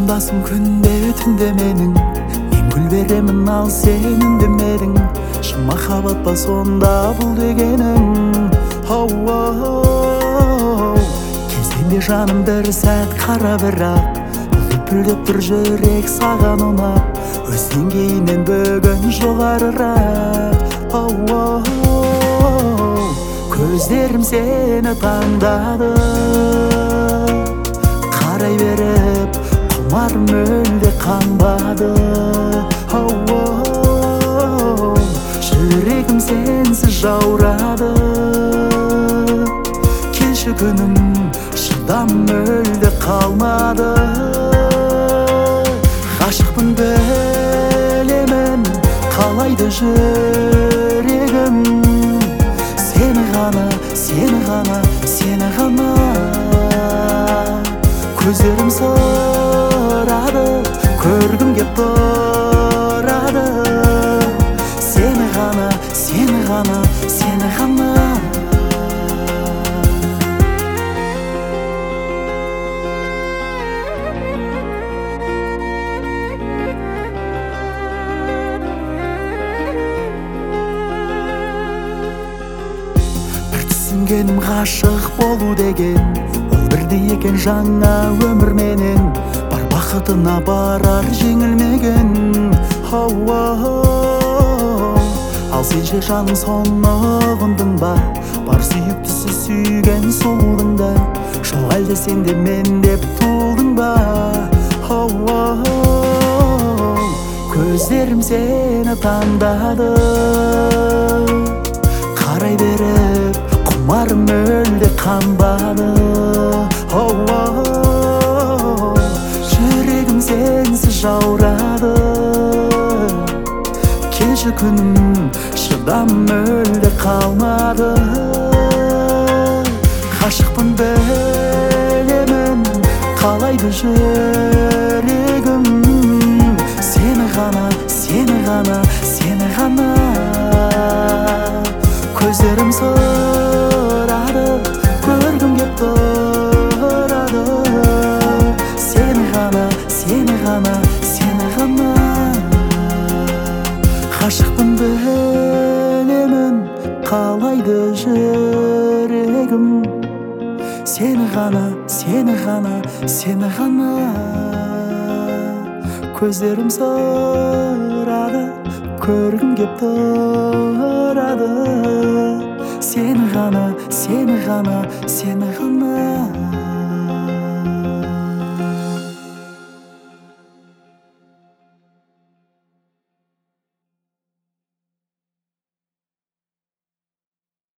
жанымдасың күнде түнде менің, мен гүл беремін ал сен үндемедің. Шын махаббат па сонда бұл дегенің? Кезденбе жаным бір сәт қара бірақ, лүпілдеп тұр жүрек саған ұнап, өз деңгейінен бүгін жоғарырақ. Көздерім сені таңдады, қарай беріп құмарым мүлде қанбады. Жүрегім сенсіз жаурады, келші күнім шыдам мүлде қалмады. Ғашықпын білемін қалайды жүрегім, сені ғана, сені ғана, сені ғана. Көздерім сұрады, көргім кеп тұрады, сені ғана, сені ғана, сені ғана. Түсінгенім ғашық болу деген, ол бірде екен жаңа өмір менен, бар бақытына барар жеңілмеген. Ал сен ше жаным соны ұғындың ба, бар сүйіктісі сүйген сұлудың да, жоқ әлде сен де мен деп туылдың ба? Көздерім сені таңдады, қарай беріп құмарым мүлде қанбады. Жүрегім сенсіз жаурады, келші күнім шыдам мүлде қалмады. Ғашықпын білемін қалайды жүрегім, сені ғана, сені ғана, сені ғана. Көздерім сұрады, көргім кеп тұрады, сені ғана, сені ғана, сені ғана. Ғашықпын білемін қалайды жүрегім, сені ғана, сені ғана, сені ғана. Көздерім сұрады, көргім кеп тұрады, сені ғана, сені ғана, сені ғана.